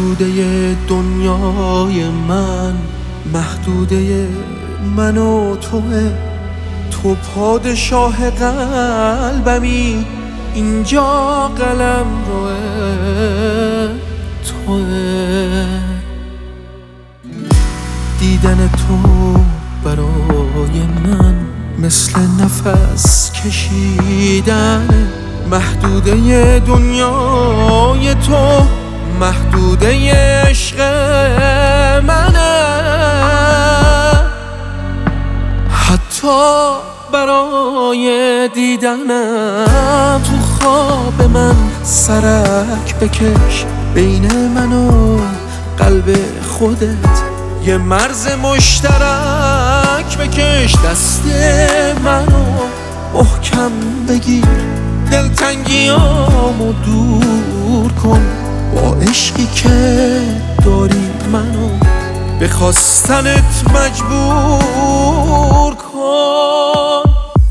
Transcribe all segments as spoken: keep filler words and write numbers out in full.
محدوده دنیای من، محدوده من و توه. تو پادشاه قلبمی، اینجا قلم روه توه. دیدن تو برای من مثل نفس کشیدن. محدوده دنیای تو، محدوده عشق منه. حتی برای دیدنم تو خواب من سرک بکش بین من و قلب خودت. یه مرز مشترک بکش، دست منو محکم بگیر، دلتنگیامو دور کن با عشقی که داری منو به خواستنت مجبور کن.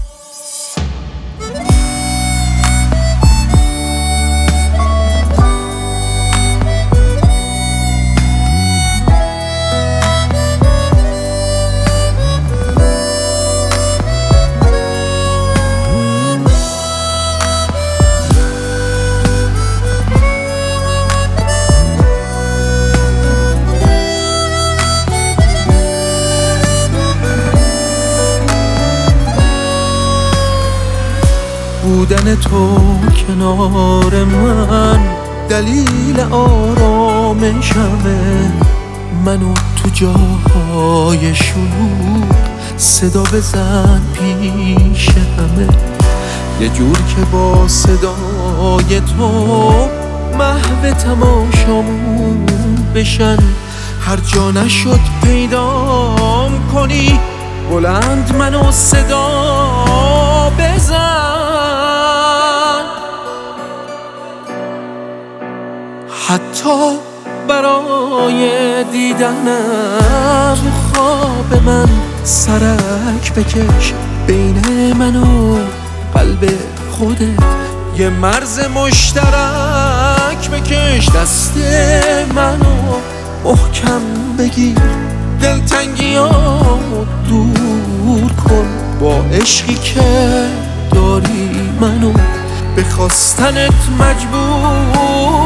بودن تو کنار من دلیل آرامشمه. منو تو جاهای شلوغ صدا بزن پیش همه، یه جور که با صدای تو محو تماشامون بشن. هر جا نشد پیدام کنی، بلند منو صدا بزن. حتی برای دیدنم تو خواب من سرک بکش بین من و قلب خودت. یه مرز مشترک بکش، دست منو محکم بگیر، دلتنگیامو دور کن با عشقی که داری منو به خواستنت مجبور